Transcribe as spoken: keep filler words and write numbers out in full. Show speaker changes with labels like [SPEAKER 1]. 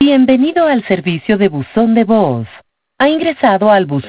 [SPEAKER 1] Bienvenido al servicio de buzón de voz. Ha ingresado al buzón